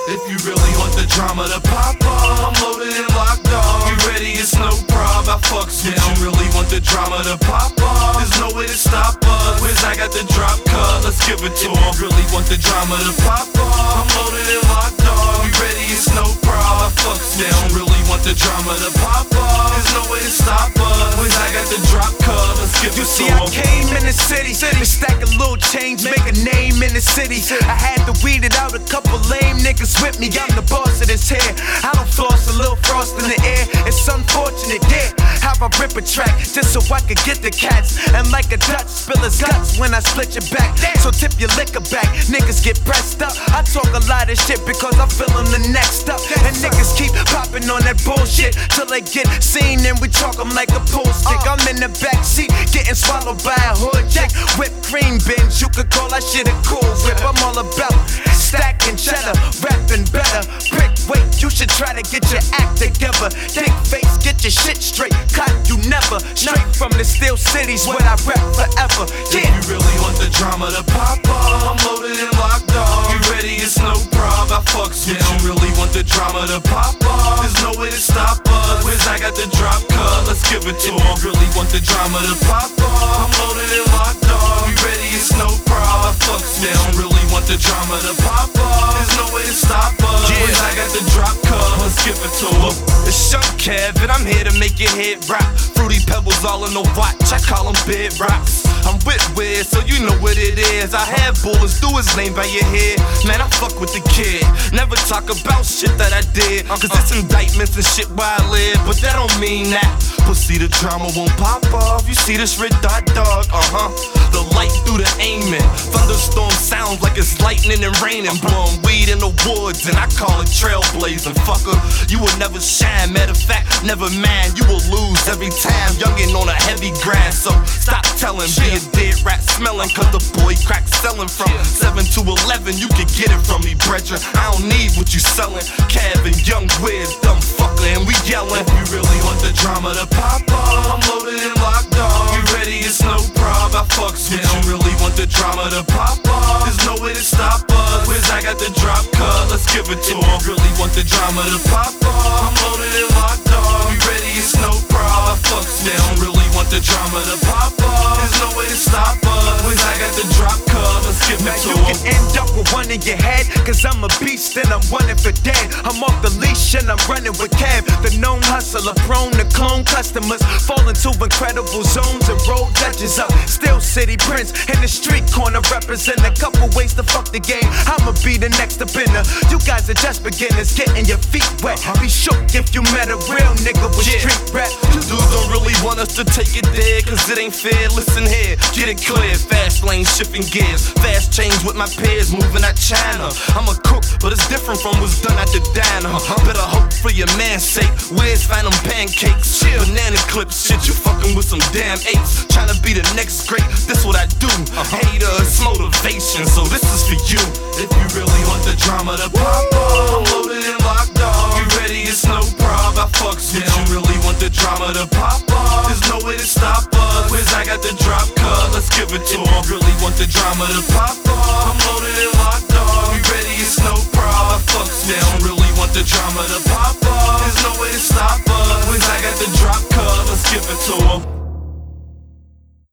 If you really want the drama to pop off, I'm loaded and locked off. You ready? It's no prob. I fucks with you. Really want the drama to pop off? There's no way to stop us. Wiz, I got the drop cut. Let's give it to 'em. Really want the drama to pop off? I'm loaded and locked off. You ready? It's no prob. I fucks with you. Really want the drama to pop off? There's no way to stop us. Wiz, I got the drop cut. Let's give it to 'em. You see, I came in the city to stack a little change, make a name in the city. I had to weed it out, a couple lame niggas with me. I'm the boss of this here. I don't floss, a little frost in the air. It's unfortunate, yeah. How I rip a track just so I could get the cats. And like a Dutch, spill his guts when I split your back. So tip your liquor back, niggas get pressed up. I talk a lot of shit because I feel I'm the next up. And niggas keep popping on that bullshit till they get seen and we talk 'em like a pool stick. I'm in the backseat getting swallowed by a hood chick. Whipped cream binge, you could call that shit a cool whip. I'm all about stacking cheddar, rapping better. Brick weight, you should try to get your act together. Thick face, get your shit straight. Cut you never. Straight from the steel cities where I rap forever. Yeah. If you really want the drama to pop off, I'm loaded and locked off. You ready? It's no prob. I fucks with you. Really want the drama to pop off? There's no way to stop us. Wiz, I got the drop cut. Let's give it to 'em. Really want the drama to pop off? I'm loaded and locked off. You ready? It's no prob. I fucks with you. Really want the drama to pop off? There's no way to stop us. Wiz, I got the drop cut. Let's give it to 'em. It's Young Kev and I'm here to make your head rock. Fruity pebbles all in the watch, I call them bed rocks. I'm with Wiz, so you know what it is. I have bullets, do his name by your head. Man, I fuck with the kid. Never talk about shit that I did. Cause it's indictments and shit where I live, but that don't mean that. But see, the drama won't pop off. You see this red dot dog, the light through the aiming. Thunderstorm sounds like it's lightning and raining. Blowing weed in the woods, and I call it trailblazing. Fucker, you will never shine. Matter of fact, never mind, you will lose every time. Youngin' on a heavy grind, so stop telling. Be a dead rat smelling, cause the boy crack selling from 7 to 11. You can get it from me, brethren. I don't need what you selling. Cav and Young Wiz, dumb fucker, and we yelling. If you really want the drama to pop off, I'm loaded and locked off. You ready? It's no prob. I fucks with you. Really want the drama to pop off? There's no way to stop us. Wiz, I got the drop cut. Let's give it to 'em. Really want the drama to pop off? I'm loaded and locked off. You ready? It's no prob. I fucks with you. Really want the drama to pop off? There's no way to stop us. Wiz, I got the drop cut. Let's give it to 'em. You can end up with one in your head, cause I'm a beast and I'm running for dead. I'm off the leash and I'm running with Kev, the known hustler, prone to clone customers. Fall into incredible zones and roll judges up. Still city prince in the street corner, represent a couple ways to fuck the game. I'ma be the next up in You guys are just beginners, getting your feet wet. Be shook if you met a real nigga with street rap. You dudes don't really want us to take it there, cause it ain't fair. Listen here, get it clear. Fast lane shifting gears, fast change with my peers, moving at China. I'm a cook, but it's different from what's done at the diner. Better hope for your man's sake. Where's Phantom pancakes? Banana clips, shit, you fucking with some damn apes. Trying to be the next great, this what I do. Haters, motivation, so this is for you. If you really want the drama to pop off, I'm loaded and locked off. You ready? It's no prob. I fucks with you. Really want the drama to pop off? There's no way to stop us. Wiz, I got the drop cut. Let's give it to 'em. Really want the drama to pop off? I'm loaded and locked off. You ready? It's no prob. I fucks with you. Really want the drama to pop off? There's no way to stop us. Wiz, I got the drop cut. Let's give it to 'em.